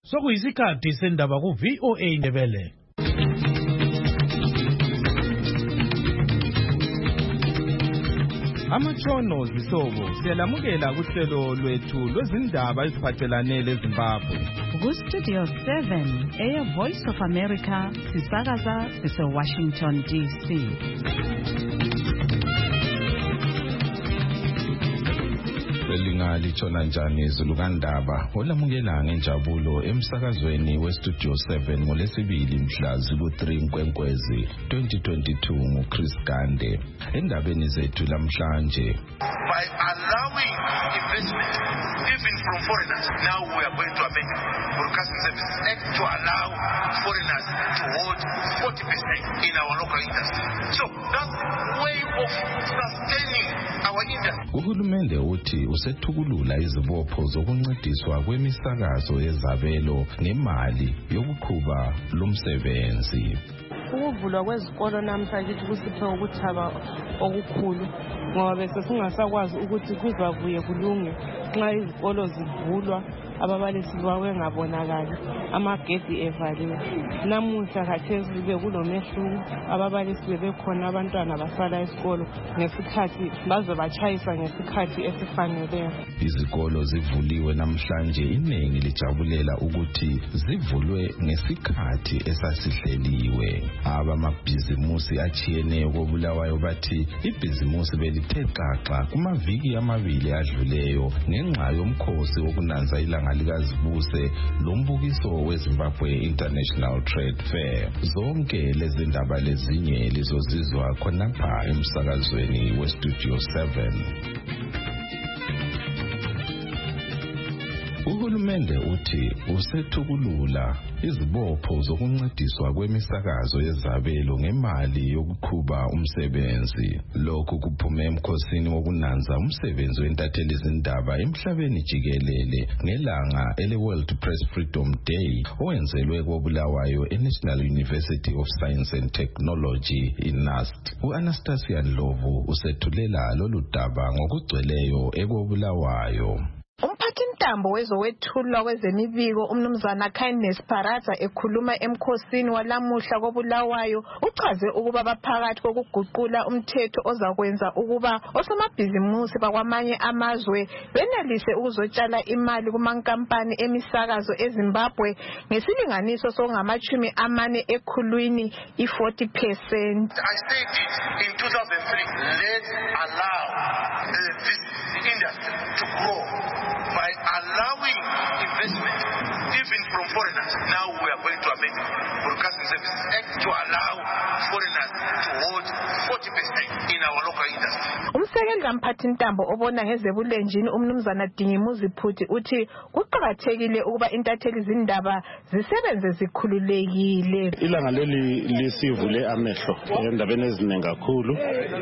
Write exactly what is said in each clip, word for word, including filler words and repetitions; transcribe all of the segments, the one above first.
Sokuyisikhathi sendaba ku V O A Ndebele. Amatshono zisobo siyalamukela kuhlelo lwethu lwezindaba eziphathelane leZimbabwe. Ku Studio seven, Air Voice of America, sisakaza sise Washington D C. Belingali tshona njani izulu kandaba olamukela ngenjabulo emsakazweni we Studio seven ngolesibili mhla ziku three Nkwenkwezi twenty twenty-two nguChris Gande. Endabeni zethu lamhlanje, by allowing investment even from foreigners, now we are going to amend Broadcasting Services Act to allow foreigners to hold forty percent in our local industry. So that's way of sustaining our industry. Uhulumende uthi usethukulula izibopho zokuncediswa kwemisakazo yezabelo ngemali yokuqhuba lomsebenzi. Ukuvulwa kwezikolo namhlanje kusiphe ukuthaba okukhulu ngoba bese singasakwazi ukuthi kuzavuye kulunge nxa izikolo zivulwa ababalisi bawe ngabonakala amagedi evaliwe. Namuhla khathesi bekulomehluko, ababalisi bebekhona, abantwana basala esikolo ngesikhathi baze batshayisa ngesikhathi esifaneleyo. Izikolo zivuliwe namhlanje, iningi lijabulela ukuthi zivulwe ngesikhathi esasihleliwe. Abamabhizimusi achiyeneyo koBulawayo bathi ibhizimusi belithe xaxa kumaviki amabili adluleyo ngenxa yomkhosi wokunanza ilanga likazibuse lombukiso weZimbabwe International Trade Fair. Zonke lezi ndaba lezinye lizozizwa khonapha emsakazweni we Studio seven. Uhulumende uthi usethukulula izibopho zokuncediswa kwemisakazo yezabelo ngemali yokuqhuba umsebenzi. Lokhu kuphume emkhosini wokunanza umsebenzi wentatheli izindaba emhlabeni jikelele ngelanga ele World Press Freedom Day owenzelwe koBulawayo eNational University of Science and Technology iNUST. U-Anastasia Ndlovu usethulela lolu daba ngokugcweleyo ekoBulawayo. Umphathintambo wezowethulwa kwezemibiko umnumzana Kindness Paraza ekhuluma emkhosini walamuhla koBulawayo uchaze ukuba baphakathi kokuguqula umthetho ozakwenza ukuba osomabhizimusi bakwamanye amazwe benelise ukuzotshala imali kumankampani emisakazo eZimbabwe ngesilinganiso songamachumi amane ekhulwini i-forty percent. I said it in two thousand three, let's allow uh, this industry to grow by allowing investment even from foreigners. Now we are going to amend Broadcasting Services Act to allow foreigners to hold forty percent in our local industry. Umsekeli kamphathintambo obona ngezebulenjini umnumzana Dingimuzi Phuthi uthi kuqakathekile ukuba intatheli izindaba zisebenze zikhululekile. Ilanga leli lisivule amehlo endabeni eziningi kakhulu.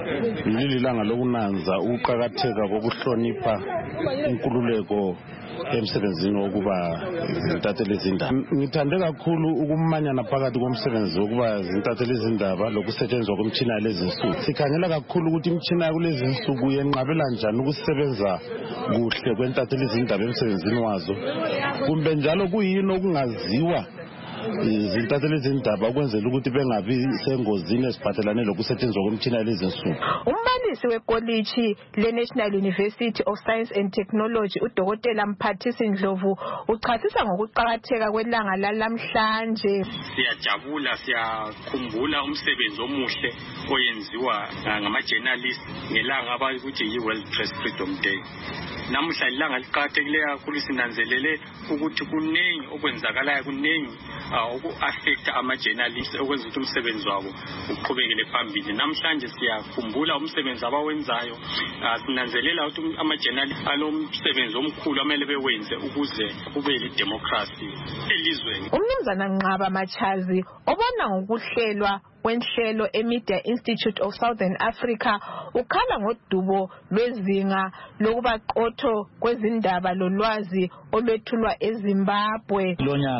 Leli langa lokunanza ukuqakatheka kokuhlonipha inkululeko emsebenzini wokuba zintatheli izindaba. Ngithande kakhulu ukumanyana phakathi komsebenzi wokuba zintatheli izindaba lokusetshenziswa kwemtshina lezinsuku. Sikhangela kakhulu ukuthi imtshina kulezi insuku yenqabela njani ukusebenza kuhle kwentatheli izindaba emsebenzini wazo. Kumbe njalo kuyini okungaziwa izintatheli izindaba ukwenzela ukuthi bengabi sengozini esiphathelane lokusetshenziswa kwemtshina lezinsuku. Umbalisi wekoliji leNational University of Science and Technology uDokotela Mphathisi Ndlovu uchasisa ngokuqakatheka kwelanga lalamhlanje. Siyajabula, siyakhumbula umsebenzi omuhle oyenziwa ngama-journalist ngelanga abakuthi yi-World Press Freedom Day. Namuhla ilanga liqakathekileyo kakhulu, sinanzelele ukuthi kuningi okwenzakalayo, kuningi oku-affect ama-journalists okwenza ukuthi umsebenzi wabo uqhubekele phambili. Namhlanje siyakhumbula umsebenzi abawenzayo, sinanzelela ukuthi ama-journalists alomsebenzi omkhulu amele bewenze ukuze kube le-democracy elizweni. Umnumzana Nqaba Machazi obona ngokuhlelwa kwenhlelo eMedia Institute of Southern Africa ukhala ngodubo lwezinga lokuba qotho kwezindaba lolwazi olwethulwa eZimbabwe. Lonyaka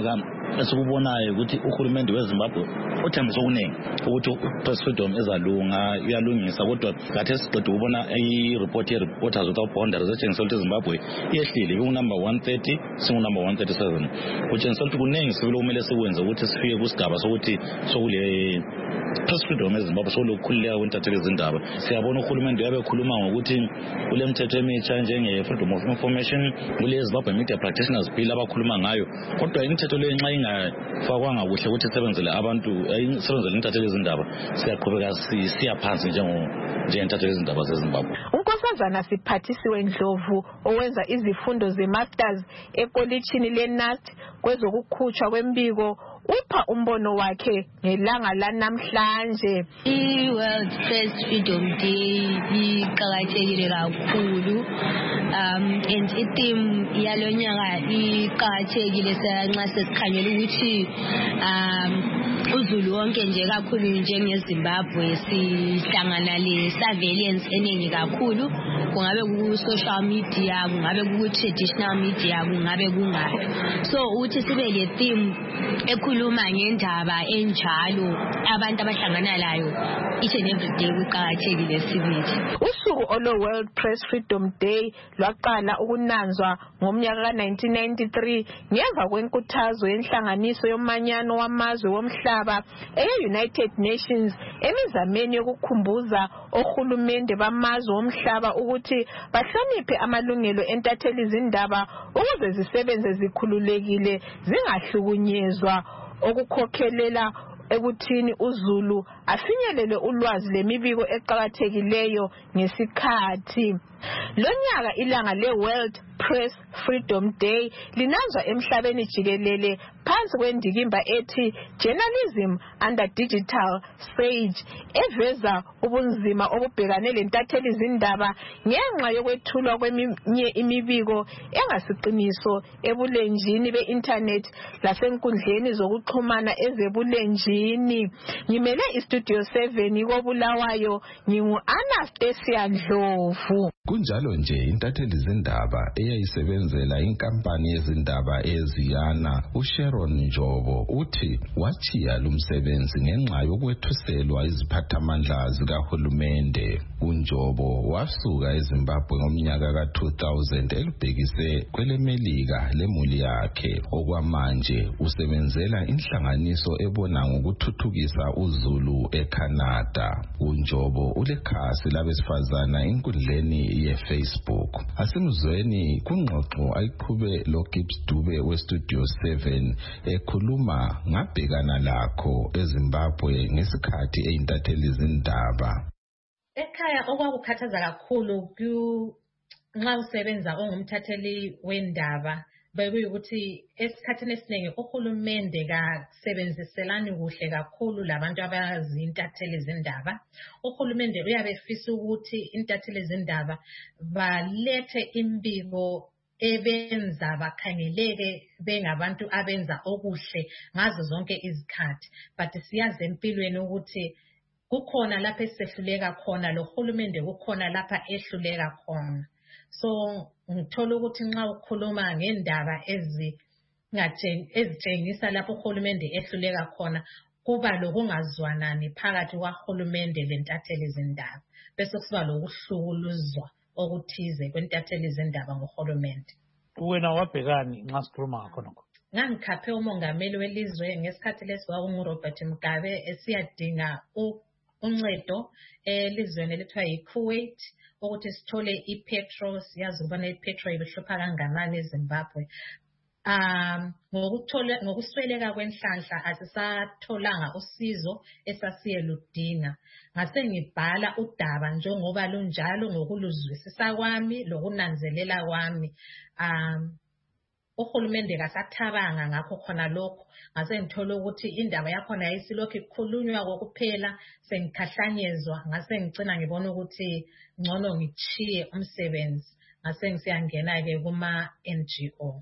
esikubonayo ukuthi uhulumende weZimbabwe uthembisa okuningi ukuthi press freedom ezalunga iyalungisa kodwa khathesi siqeda ukubona i-report ye-Reporters Without Boundaries etshengisa ukuthi eZimbabwe iyehlile kunumber one thirty singunumber one thirty-seven kutshengisa ukuthi kuningi sibile kumele sikwenze ukuthi sifike kusigaba sokuthi sokule press freedom eZimbabwe sokukhululeka kwentatheli zindaba. Siyabona uhulumende uyabe ekhuluma ngokuthi kule mthetho emitsha njenge Freedom of Information kule Zimbabwe Media Practitioners Bill abakhuluma ngayo kodwa imithetho le nxa ingafakwanga kuhle ukuthi isebenzele abantu isebenzele intatheli zindaba siyaqhubeka siya phansi njengo njengentatheli zindaba zeZimbabwe. uNkosazana Siphathisiwe Ndlovu owenza izifundo ze-masters ekolitshini le-N U S T kwezokukhutshwa kwembiko upha umbono wakhe ngelanga lanamhlanje. I-World Press Freedom Day iqakathekile kakhulu um and i-theme yalonyaka iqakathekile nxa sesikhangela ukuthi um uZulu wonke nje kakhulu njengeZimbabwe sihlangana le-surveillance eningi kakhulu kungabe ku-social media kungabe ku-traditional media kungabe kungaphi so ukuthi sibe le-theme ekhuluma ngendaba enjalo abantu abahlangana layo each and every day kuqakathekile sibili. Usuku olo-World Press Freedom Day lwaqala ukunanzwa ngomnyaka ka nineteen ninety-three ngemva kwenkuthazo yenhlanganiso yomanyano wamazwe womhlaba e-United Nations emizameni yokukhumbuza ohulumende bamazwe womhlaba ukuthi bahloniphe amalungelo entatheli zindaba ukuze zisebenze zikhululekile zingahlukunyezwa okukhokhelela ekuthini uZulu afinyelele ulwazi lemibiko eqhakathekileyo ngesikhathi. Lonyaka ilanga le-World Press Freedom Day linanzwa emhlabeni jikelele phansi kwendikimba ethi Journalism under Digital Stage eveza ubunzima obubhekane lentatheli zindaba ngenxa yokwethulwa kweminye imibiko engasiqiniso ebulenjini be-internet lasenkundleni zokuxhumana ezebulenjini. Ngimele iStudio seven koBulawayo ngingu-Anastasia Ndlovu. Kunjalo nje intatheli zindaba eyayisebenzela inkampani yezindaba eziyana uSharon Njobo uthi wachiya lumsebenzi ngenxa yokwethuselwa iziphathamandla zikahulumende. uNjobo wasuka eZimbabwe ngomnyaka ka two thousand elubhekise kwelemelika lemuli yakhe okwamanje usebenzela inhlanganiso ebona ngokuthuthukisa uZulu eCanada. uNjobo ulekhasi labesifazana enkundleni ye-Facebook. Asimzweni kungxoxo ayiqhube loGibbs Dube weStudio seven ekhuluma ngabhekana lakho eZimbabwe ngesikhathi eyintatheli zindaba. Ekhaya okwakukhathaza kakhulu nxa usebenza ongumthatheli wendaba bekuyukuthi esikhathini esiningi uhulumende kasebenziselani kuhle kakhulu labantu abazintatheli zindaba. Uhulumende uyabe efisa ukuthi intatheli zindaba balethe imbiko ebenza bakhangeleke bengabantu abenza okuhle ngazo zonke izikhathi, but siyazi empilweni ukuthi kukhona lapha esihluleka khona lo hulumende kukhona lapha ehluleka khona. So ngithola ukuthi nxa ukhuluma ngendaba ezi ezitshengisa lapho uhulumende ehluleka khona kuba lokungazwanani phakathi kwahulumende lentatheli zindaba bese kusiba lokuhlukuluzwa okuthize kwentatheli zindaba ngohulumende. Wena wabhekani nxa sikhuluma ngakho nokho? Ngangikhaphe umongameli welizwe ngesikhathi lesi kwakunguRobert Mugabe esiyadinga uncedo elizweni elithiwa yiKuwait ukuthi sithole ipetrol. Siyazi ukubana ipetrol ibihlupha kanganani eZimbabwe. Um ngokuthola ngokusweleka kwenhlanhla asisatholanga usizo esasiyeludinga. Ngase ngibhala udaba njengoba lunjalo ngokuluzwisisa kwami lokunanzelela kwami. Um uhulumende kasathabanga ngakho khona lokho. Ngase ngithola ukuthi indaba yakhona yayisilokhu ikhulunywa kokuphela sengikhahlanyezwa. Ngase ngicina ngibona ukuthi ngcono ngichiye umsebenzi. Ngase ngisiyangena ke kuma N G O.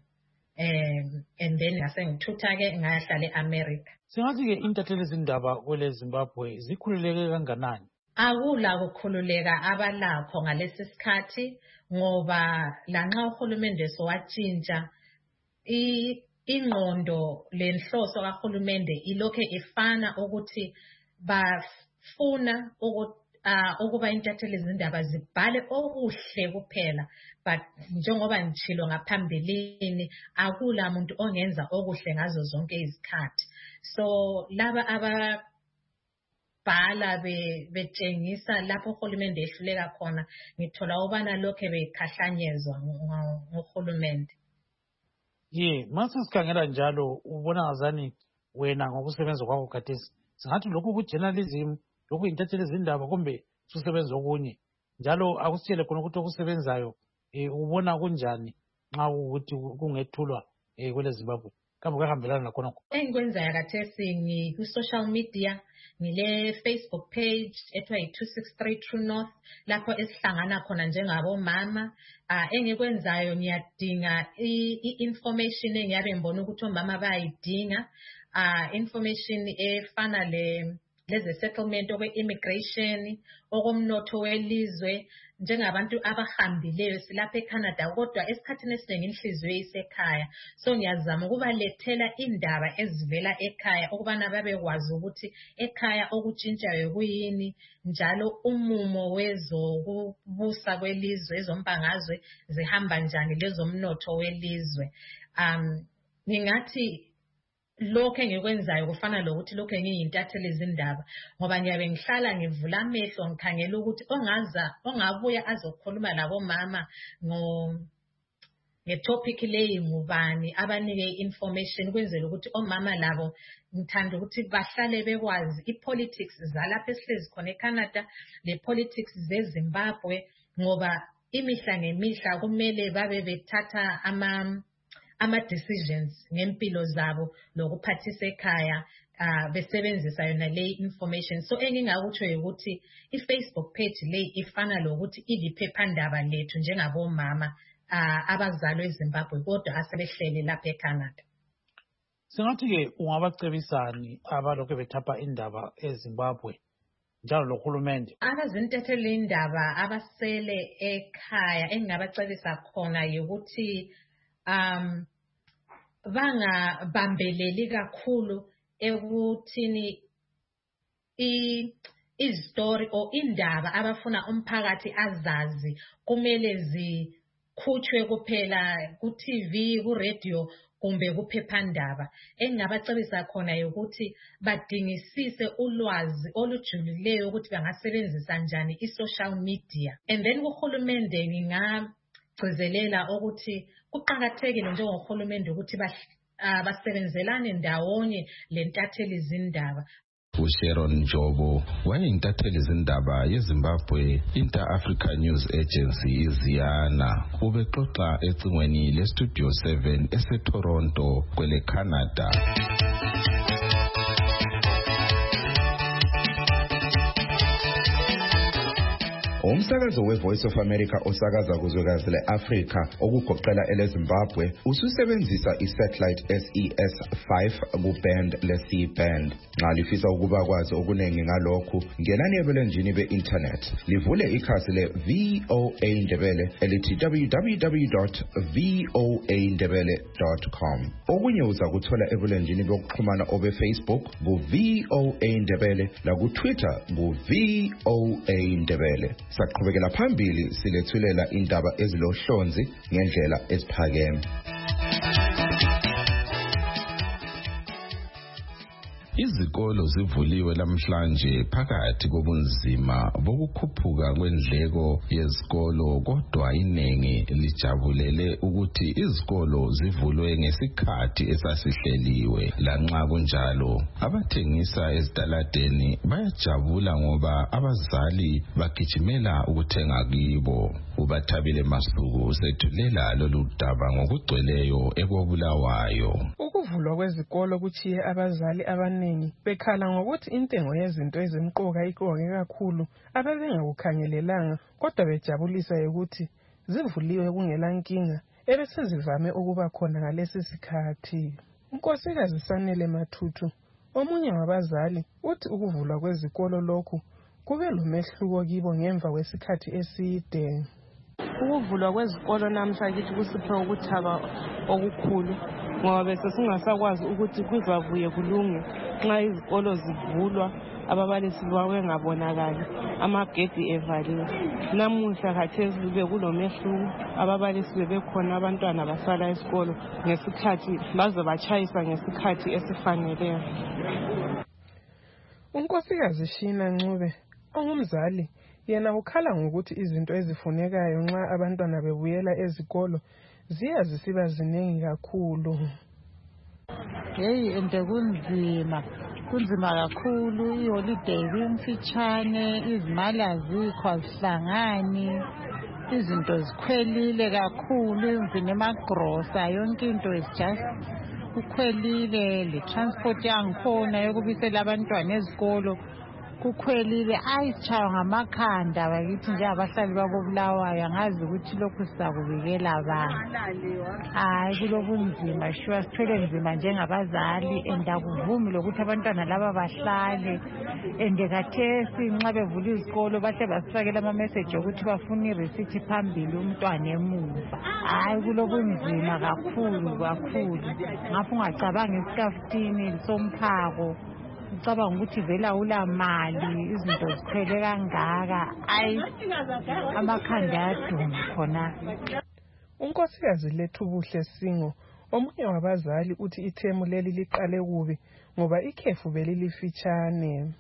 Um and then ngase ngithutha ke ngayahlala eAmerica. Singathi ke intatheli zindaba kwele Zimbabwe zikhululeke kanganani? Akula ukukhululeka abalakho ngalesi sikhathi ngoba lanxa uhulumende sowatshintsha ingqondo lenhloso kahulumende ilokhe ifana ukuthi bafuna ukuthi Uh, ukuba intatheli zindaba zibhale okuhle kuphela, but njengoba ngitshilo ngaphambilini akula muntu ongenza okuhle ngazo zonke izikhathi. So laba ababhala betshengisa lapho uhulumende ehluleka khona, ngithola ubana lokhe bekhahlanyezwa ngohulumende. Ye, mase sikhangela njalo ubona ngazani wena ngokusebenza kwakho khathesi singathi lokhu kujournalism lokhu intatheli zindaba kumbe susebenza okunye njalo akusitshele khona ukuthi okusebenzayo eh ubona kunjani nxa ukuthi kungethulwa eh kwele Zimbabwe kambe kuhambelana nakhona engikwenzayo khathesi ngi ku social media ngile Facebook page ethiwa yi two sixty-three True North lapho esihlangana khona njengabo mama ah engikwenzayo ngiyadinga i-information engiyabe ngibona ukuthi omama bayidinga ah information efana le leze settlement okwe immigration okomnotho welizwe njengabantu abahambileyo silapha eCanada kodwa esikhathini esiningi inhliziyo isekhaya so ngiyazama ukubalethela indaba ezivela ekhaya ukubana babekwazi ukuthi ekhaya okutshintshayo kuyini njalo umumo wezokubusa kwelizwe ezombangazwe zihamba njani lezomnotho welizwe um ngingathi lokho engikwenzayo kufana lokuthi lokho engiyintatheli zindaba ngoba ngiyabe ngihlala ngivula amehlo ngikhangela ukuthi ongaza ongabuya azokhuluma labo mama ngo ngetopic leyi ngubani abanike information kwenzela ukuthi omama labo ngithanda ukuthi bahlale bekwazi ipolitics zalapha esihlezi khona eCanada le politics zeZimbabwe ngoba imihla ngemihla kumele babe bethatha ama ama decisions ngempilo zabo lokuphathisa ekhaya uh, besebenzisa yona le information so engingakutsho ukuthi iFacebook page le ifana lokuthi iliphephandaba lethu njengabomama uh, abazalwa eZimbabwe kodwa asebehlele lapha eCanada. Singathi ke ungabacebisani abalokho bethapha indaba eZimbabwe njalo lohulumende abazintatheli indaba abasele ekhaya engingabacebisa khona ukuthi um bangabambeleli kakhulu ekuthini istory or indaba abafuna umphakathi azazi kumele zikhutshwe kuphela ku T V ku radio kumbe kuphephandaba engingabacebisa khona ukuthi badingisise ulwazi olujulileyo ukuthi bangasebenzisa njani i-social media and then uhulumende ngingagcizelela ukuthi kuqakathekile njengohulumende ukuthi basebenzelane ndawonye lentatheli zindaba. uSharon Njobo wayeyintatheli zindaba yeZimbabwe Inter-Africa News Agency iziyana ubexoxa ecingweni leStudio seven eseToronto kwele Canada. Umsakazo weVoice of America osakaza kuzwekazi leAfrika okugoqela eleZimbabwe ususebenzisa isatellite S E S five kuband le-C band. Nxa lifisa ukuba kwazi okuningi ngalokhu ngenani ebulenjini be-internet livule ikhasi le-V O A Ndebele elithi w w w dot v o a ndebele dot com. Okunye uzakuthola ebulenjini bokuxhumana obe-Facebook ku-V O A Ndebele laku-Twitter ku-V O A Ndebele. Saqhubekela phambili silethulela indaba ezilohlonzi ngendlela esiphakeme. Izikolo zivuliwe lamhlanje phakathi kobunzima bokukhuphuka kwendleko yezikolo kodwa iningi lijabulele ukuthi izikolo zivulwe ngesikhathi esasihleliwe. Lanxa kunjalo abathengisa ezitaladeni bayajabula ngoba abazali bagijimela ukuthenga kibo. ubathabile Masuku sethulela lolu daba ngokugcweleyo ekobulawayo. Ukuvulwa kwezikolo kuchiye abazali abaningi bekhala ngokuthi intengo yezinto ezimqoka iqoke kakhulu ababengakukhangelelanga kodwa bejabulisa ukuthi zivuliwe kungela nkinga ebesezivame ukuba khona ngalesi sikhathi. Unkosikazi Sanele Mathuthu omunye wabazali uthi ukuvulwa kwezikolo lokhu kube lomehluko kibo ngemva kwesikhathi eside. Ukuvulwa kwezikolo namhla kithi kusiphe ukuthaba okukhulu ngoba bese singasakwazi ukuthi kuzabuye kulunge nxa izikolo zivulwa ababalisi bengabonakali amagedi evaliwe. Namuhla khathesi bekulomehluko, ababalisi bebekhona, abantwana basala esikolo ngesikhathi baze batshayisa ngesikhathi esifaneleyo. Unkosikazi Shina Ncube ongumzali yena ukhala ngokuthi izinto ezifunekayo nxa abantwana bebuyela ezikolo ziya zisiba ziningi kakhulu. Hey, ente kunzima kunzima kakhulu, iholiday imfitshane, izimali azikho azihlangani, izinto zikhwelile kakhulu, even emagrosa yonke into is just kukhwelile, le transport yangikhona yokubisela abantwana ezikolo kukhwelile. Ayisitshayo ngamakhanda bakithi nje abahlali bakobulawayo, angazi ukuthi lokhu sizakubikela abantu. Hayi kulobunzima sure, sithwele nzima njengabazali, and akuvumi lokuthi abantwana laba bahlale. And khathesi nxa bevula izikolo bahle basifakela ama-message yokuthi bafuna irisithi phambili umntwana emuva. Hayi kulobunzima kakhulu kakhulu, ngapho ungacabangi isikafutini somphako, ucabanga ukuthi vela ula mali, izinto zikhwele kangaka. Ayi amakhanda ayaduma khona. Unkosikazi Lethu Buhle Singo omunye wabazali uthi ithemu leli liqale kubi ngoba ikhefu belilifitshane.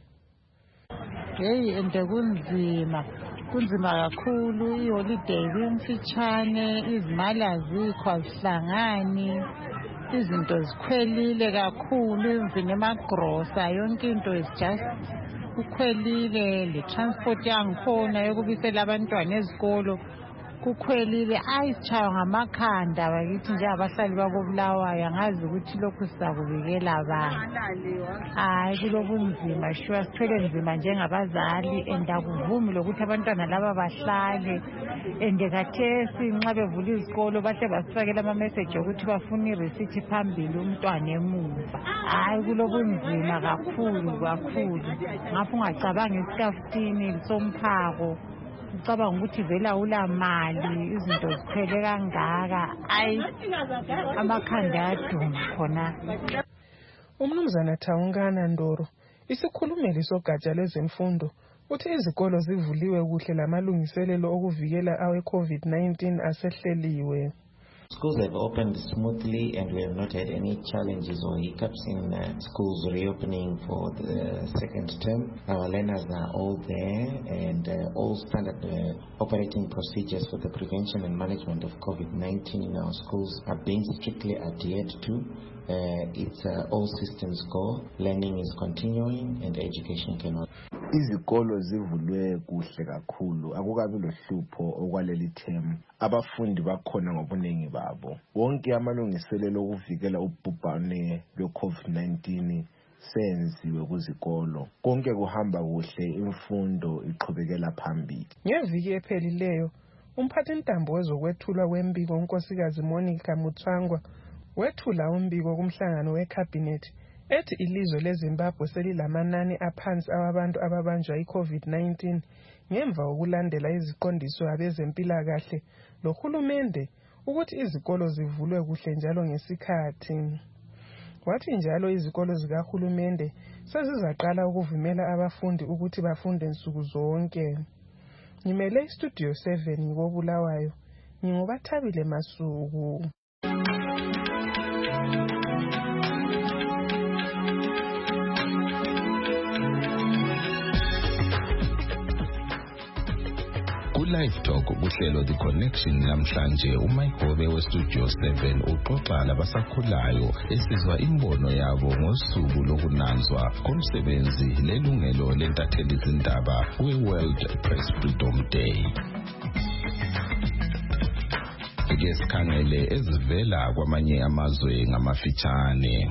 Hey, ente kunzima kunzima kakhulu, iholiday imfitshane, izimali azikho azihlangani, izinto zikhwelile kakhulu, even emagrosa yonke into is just kukhwelile, le transport yangikhona yokubisela abantwana ezikolo kukhwelile. Ayisitshayo ngamakhanda bakithi nje abahlali bakobulawayo, angazi ukuthi lokhu sizakubikela abantu. Hayi kulobunzima sure, sithwele nzima njengabazali, and akuvumi lokuthi abantwana laba bahlale. And khathesi nxa bevula izikolo bahle basifakela ama-message yokuthi bafuna irisithi phambili umntwana emuva. Hayi kulobunzima kakhulu kakhulu, ngapho ungacabangi isikafutini somphako, ucabanga ukuthi vela ula mali, izinto zikhwele kangaka. Ayi amakhanda ayaduma khona. Umnumzana Thawungana Ndoro isikhulumeli sogatsha lwezemfundo uthi izikolo zivuliwe kuhle lamalungiselelo okuvikela awe-COVID nineteen asehleliwe. Schools have opened smoothly and we have not had any challenges or hiccups in uh, schools reopening for the second term. Our learners are all there and uh, all standard uh, operating procedures for the prevention and management of COVID nineteen in our schools are being strictly adhered to. Uh, it's uh, all systems go, learning is continuing and education cannot. Izikolo zivulwe kuhle kakhulu, akukabi lohlupho okwaleli term. Abafundi bakhona ngobunengi babo. Wonke amalungiselelo okuvikela ubhubhane lwe-COVID nineteen senziwe kuzikolo. Konke kuhamba kuhle, imfundo iqhubekela phambili. Ngeviki ephelileyo, umphathintambo wezokwethulwa kwembiko unkosikazi Monica Mutswangwa wethula umbiko kumhlangano wecabinet ethi ilizwe leZimbabwe selilamanani aphansi awabantu ababanjwa i-COVID nineteen ngemva kokulandela iziqondiso abezempilakahle lohulumende ukuthi izikolo zivulwe kuhle njalo ngesikhathi. Wathi njalo izikolo zikahulumende sezizaqala ukuvumela abafundi ukuthi bafunde nsuku zonke. Ngimele istudio seven ngikobulawayo, ngingubathabile Masuku. Live Talk kuhlelo The Connection namhlanje uMike Hobe weStudio seven uxoxa labasakhulayo esizwa imbono yabo ngosuku lokunanzwa komsebenzi lelungelo lentatheli izindaba we-World Press Freedom Day. Ake sikhangele ezivela kwamanye amazwe ngamafitshane.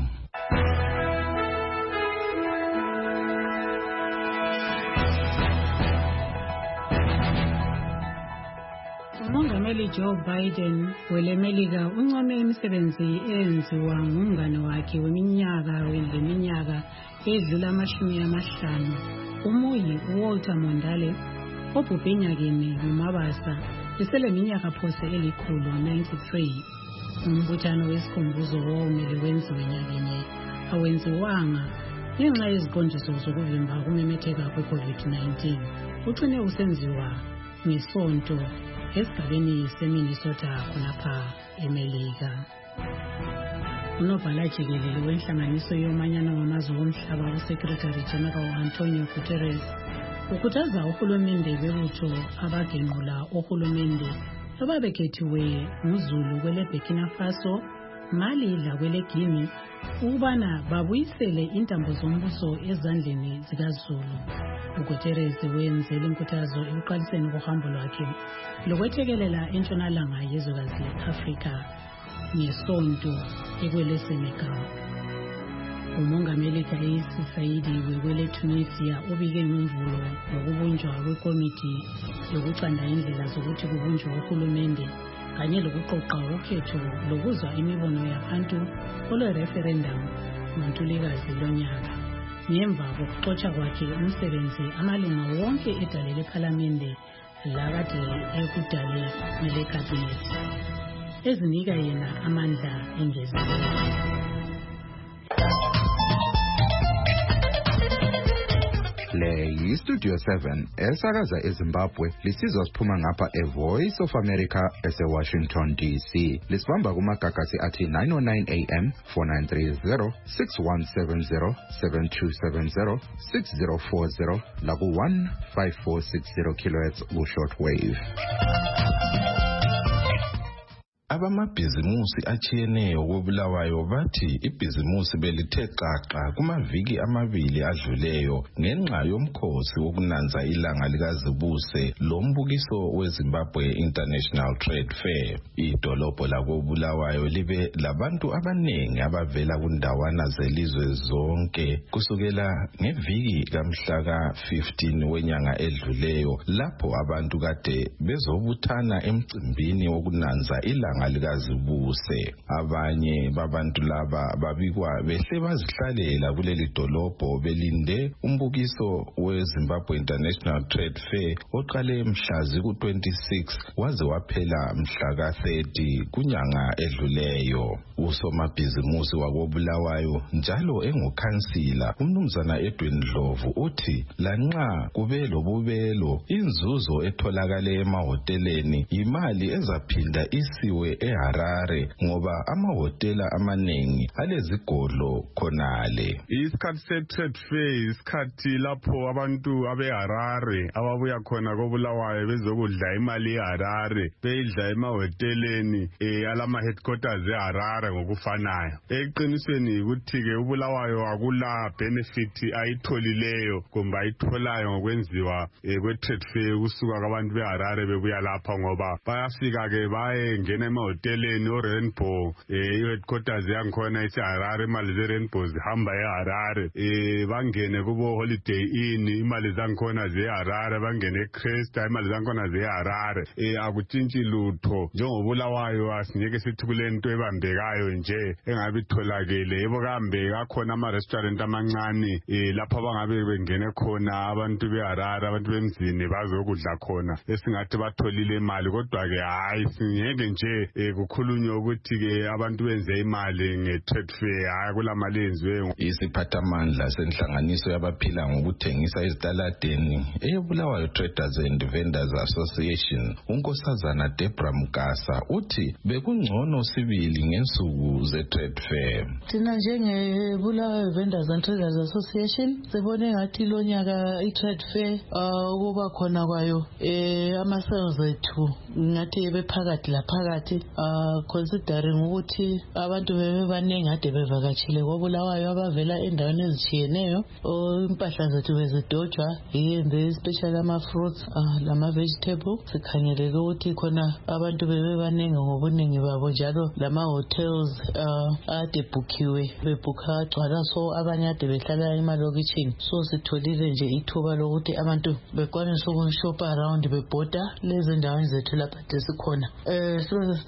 uMongameli Joe Biden welemelika uncome imisebenzi eyenziwa ngumngane wakhe weminyaka weminyaka edlula amashumi amahlanu umuyi Walter Mondale obhubhe enyakeni ngumabasa eseleminyaka phose elikhulu ninety-three. Umbuthano wesikhumbuzo womele wenziwe nyakenye awenziwanga ngenxa yeziqondiso zokuvimba ukumemetheka kwe-COVID nineteen. Ucine usenziwa ngesonto esigabeni seMinnesota khonapha eMelika. Unobhala jikelele wenhlanganiso yomanyano wamazwe omhlaba uSecretary General Antonio Guterres ukhuthaza uhulumende bebutho abagenqula uhulumende ababekhethiwe nguzulu kwele Burkina Faso, Mali lakwele Guinea ukubana babuyisele intambo zombuso ezandleni zikaZulu. uGuterres wenzele inkuthazo ekuqaliseni kohambo lwakhe lokwethekelela entshonalanga yezwekazi le-Afrika ngesonto ekwele Senegal. Umongameli Kais Saied wekwele Tunisia ubike ngomvulo ngokubunjwa kwekomiti yokucanda indlela zokuthi kubunjwe uhulumende kanye lokuqoqa ukhetho lokuzwa imibono yabantu olwe-referendum ngoNtulikazi lonyaka. Ngemva kokuxotsha kwakhe umsebenzi amalunga wonke edale lephalamende lakade ekudale nele-cabinet ezinika yena amandla engeziweyo. Le yi-Studio seven esakaza eZimbabwe lisizwa siphuma ngapha eVoice of America ese-Washington D C. Lisibamba kumagagasi athi nine oh nine A M, four nine three zero, six one seven zero, seven two seven zero, six zero four zero laku one five four six zero kilohertz ku-shortwave. Abamabhizimusi achiyeneyo koBulawayo bathi ibhizimusi belithe xaxa kumaviki amabili adluleyo ngenxa yomkhosi wokunanza ilanga likazibuse lombukiso weZimbabwe International Trade Fair. Idolobho lakoBulawayo libe labantu abanengi abavela kundawana zelizwe zonke kusukela ngeviki kamhlaka fifteen wenyanga edluleyo lapho abantu kade bezobuthana emcimbini wokunanza ilanga likazibuse. Abanye babantu laba babikwa behle bazihlalela kuleli dolobho belinde umbukiso weZimbabwe International Trade Fair oqale mhla ku twenty-six waze waphela mhla ka thirty kunyanga edluleyo. Usomabhizimusi wakoBulawayo njalo engukhansila umnumzana Edwin Dlovu uthi lanxa kube lobubelo inzuzo etholakale emahoteleni imali ezaphinda isiwe eHarare ngoba amahotela amanengi alezigodlo khonale. Isikhathi se-Trade Fair isikhathi lapho abantu abeHarare ababuya khona koBulawayo bezokudla imali eHarare beyidla emahoteleni alama headquarters eHarare ngokufanayo. Eqinisweni ukuthi ke uBulawayo akula benefit ayitholileyo kumbe ayitholayo ngokwenziwa kwe-Trade Fair kusuka kwabantu beHarare bebuya lapha ngoba bayafika ke baye ngena emahoteleni oRainbow i-headquarters yangikhona eHarare imali ze-Rainbow zihamba eHarare bangene kubo Holiday Inn imali zangikhona zeHarare bangene eCresta imali zangikhona zeHarare akutshintshi lutho njengobulawayo asingeke sithi kulento ebambekayo nje engabe itholakele yebo kambe kakhona ama-restaurant amancane lapho abangabe bengene khona abantu beHarare abantu bemzini bazokudla khona esingathi batholile imali kodwa ke hayi singeke nje kukhulunywa ukuthi ke abantu benze imali nge-Trade Fair hayi kulamali enziwe. Isiphathamandla senhlanganiso yabaphila ngokuthengisa ezitaladeni eBulawayo Traders and Vendors Association unkosazana Debra Mgasa uthi bekungcono sibili ngensuku ze-Trade Fair. Thina njengeBulawayo Vendors and Traders Association sibone ngathi lo nyaka i-Trade Fair ukuba khona kwayo ama-sales ethu ngathi bephakathi laphakathi uh considering ukuthi abantu bebe baningi ade bevakatshile koBulawayo abavela endaweni ezitshiyeneyo impahla zethu bezidojwa iyenze especially ama-fruits uh, lama-vegetable sikhangeleke ukuthi khona abantu bebe baningi ngobuningi babo njalo lama-hotels uh, ade bhukiwe bebhukha agcwala so abanye ade behlala emalokitshini so sitholile nje ithuba lokuthi abantu bekwanisa ukushopa around bebhoda lezi ndaweni zethu lapha sikhona eh sibe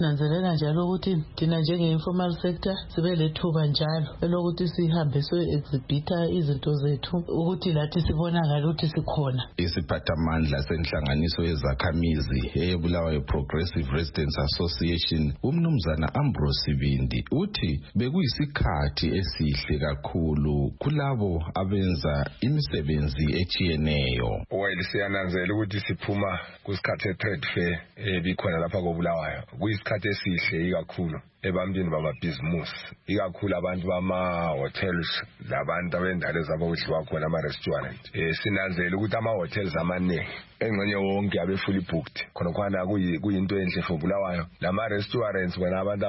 sinanzelela njalo ukuthi thina njenge-informal sector sibe lethuba njalo elokuthi sihambe so-exhibitha izinto zethu ukuthi lathi sibonakala ukuthi sikhona. Isiphathamandla senhlanganiso yezakhamizi eyebulawayo Progressive Residents Association umnumzana Ambrose Sibindi uthi bekuyisikhathi esihle kakhulu kulabo abenza imisebenzi echiyeneyo. While siyananzela ukuthi siphuma kusikhathi e-trade fair ebikhona lapha koBulawayo kuyisikhathi esihle kakhulu ebantwini bamabhizimusi ikakhulu abantu bama-hotels labantu abendalo ezabakudliwa khona ama-restaurant. Um sinanzela ukuthi ama-hotels amaningi engxenye wonke abe-fully booked khonokwana kuyinto enhle for Bulawayo. Lama-restaurants bona abantu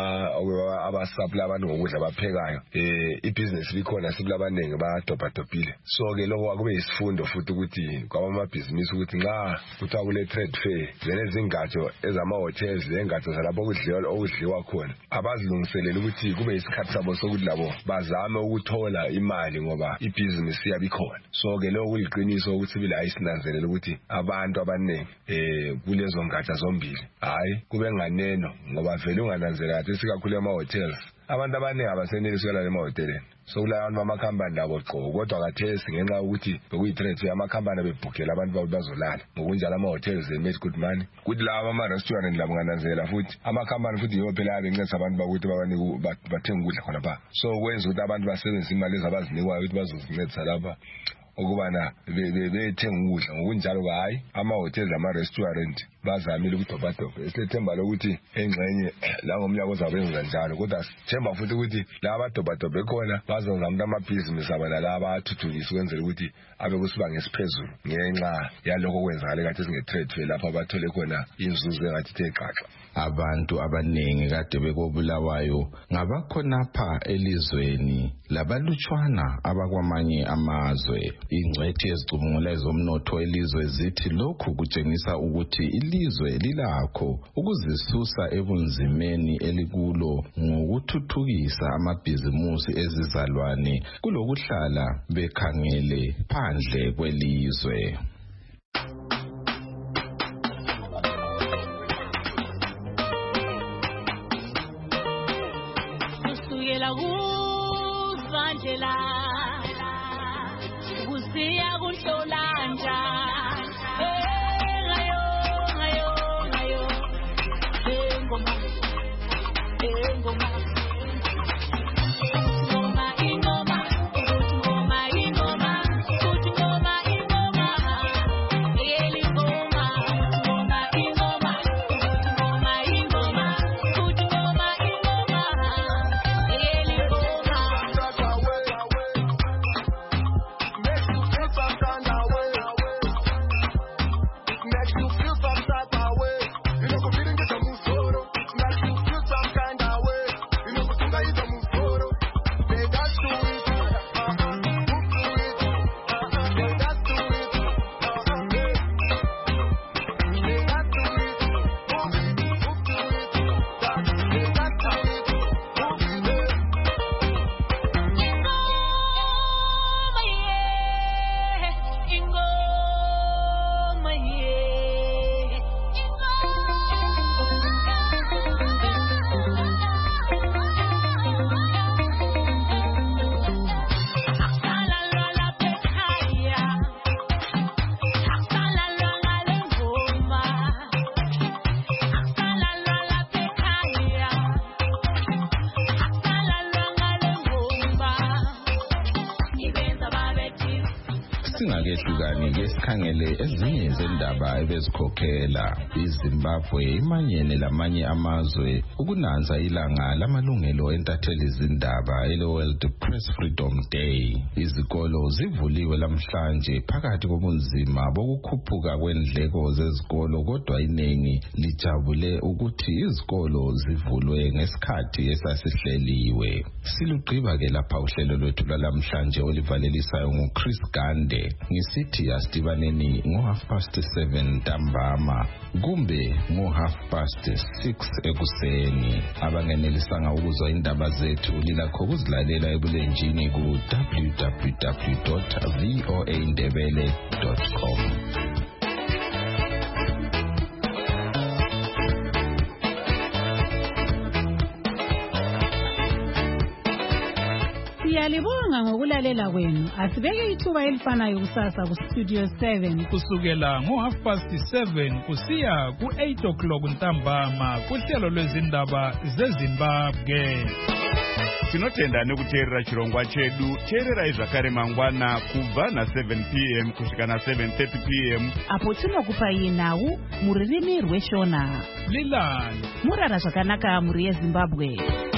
abasaphula abantu ngokudla abaphekayo um ibhizinisi likhona sibula abaningi badobhadobhile. So-ke lokho akube yisifundo futhi ukuthi kwabamabhizinisi ukuthi nxa kuthiwa kule trade fair zenezingatsho ezama-hotels zengatsho zalapho okudliwa khona abazilungiselela ukuthi kube isikhathi sabo sokuthi labo bazame ukuthola imali ngoba ibhizinisi yabikhona. So-ke lokho kuliqiniso ukuthi bila ayisinanzelela ukuthi abantu abaningi eh kulezo ngatsha zombili hayi kube nganeno ngoba vele ungananzela ukuthi sikakhulu ama-hotels abantu abaningi abasenelisi ukuyala emahoteleni. So kula abantu bamakhambani labo qo kodwa kathesi ngenxa ukuthi bekuyi-trade amakhambani bebhukela abantu babo bazolala ngokunjalo ama-hotels they made good money. Kuthi laba ama-restaurant labo ngananzela futhi amakhambani futhi yiwo phela abencedisa abantu bakuthi bathenge ukudla khona pha. So kwenza ukuthi abantu basebenzise imali ezabazinikwayo ukuthi bazozincedisa lapha ukubana bethenga ukudla ngokunjalo hayi ama-hotels ama-restaurant bazamile ukudobhadobha. Esilethemba lokuthi engxenye la ngomnyaka ozabenza njalo kodwa sithemba futhi ukuthi la badobhadobhe khona bazonza umuntu amabhizinisi abana la bathuthukisa ukwenzela ukuthi abe kusibanga esiphezulu ngenxa yalokho kwenzakale kade singe-trade fair lapho abathole khona inzuzo engathi ithe xaxa. Abantu abaningi kade bekobulawayo ngabakhonapha elizweni labalutshwana abakwamanye amazwe. Ingcwethi ezicubungula ezomnotho elizwe zithi lokhu kutshengisa ukuthi ilizwe lilakho ukuzisusa ebunzimeni elikulo ngokuthuthukisa amabhizimusi ezizalwane kulokuhlala bekhangele phandle kwelizwe. Singakehlukani ngesikhangele ezinye zendaba ebezikhokhela iZimbabwe imanyene lamanye amazwe ukunanza ilanga lamalungelo entatheli izindaba ele World Press Freedom Day. Izikolo zivuliwe lamhlanje phakathi kobunzima bokukhuphuka kwendleko zezikolo kodwa iningi lijabule ukuthi izikolo zivulwe ngesikhathi esasihleliwe. Silugqiba ke lapha uhlelo lwethu lwalamhlanje olivalelisayo nguChris Gande. Ngisithi asidibaneni ngo half past seven ntambama kumbe ngo half past six ekuseni. Abangenelisanga ukuzwa indaba zethu lilakho ukuzilalela ebulenjini ku w w w dot voa ndebele dot com. Siyalibonga ngokulalela kwenu. Asibeke ithuba elifanayo kusasa ku Studio seven kusukela ngo half past seven kusiya ku eight o'clock ntambama kuhlelo lwezindaba zeZimbabwe. Tinotenda nekuteerera chirongwa chedu. Teerera zvakare mangwana kubva na seven p m kusvika na seven thirty p m apo tinokupai nhau muririmi rweshona. Lilani murara zvakanaka muri yeZimbabwe.